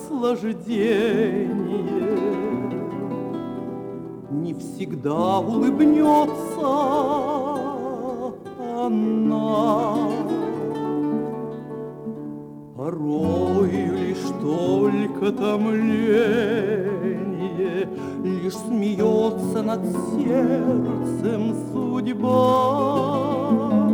наслаждение. Не всегда улыбнется она, порою лишь только томление, лишь смеется над сердцем судьба.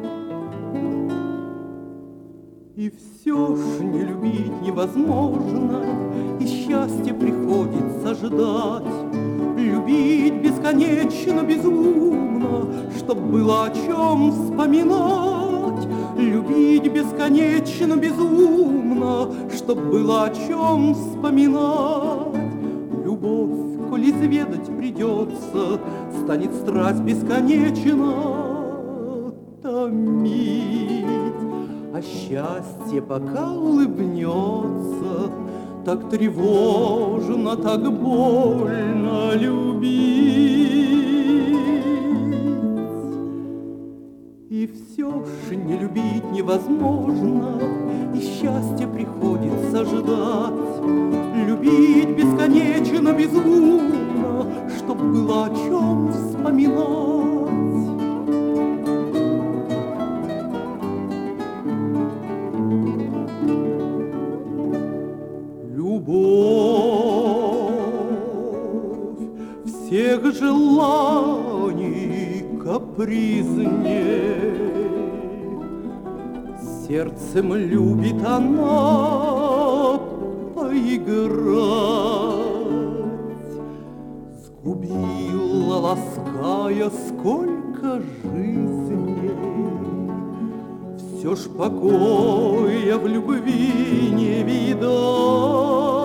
И все ж не любить невозможно, и счастье приходится ждать. Любить бесконечно, безумно, чтоб было о чем вспоминать. Любить бесконечно, безумно, чтоб было о чем вспоминать. Любовь, коль изведать придется, станет страсть бесконечно томить. А счастье пока улыбнется, так тревожно, так больно любить. И все ж не любить невозможно, и счастье приходится ждать. Любить бесконечно, безумно, чтоб было о чем вспоминать. Любовь всех желаний капризней, сердцем любит она поиграть. Сгубила, лаская, сколько жизней, все ж покоя в любви не видать.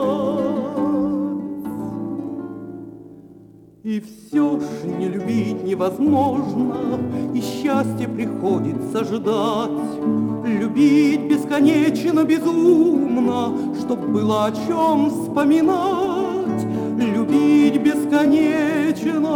И все ж не любить невозможно, и счастье приходится ждать. Любить бесконечно, безумно, чтоб было о чем вспоминать. Любить бесконечно,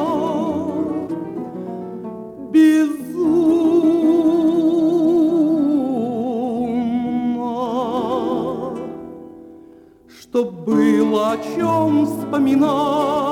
безумно, чтоб было о чем вспоминать.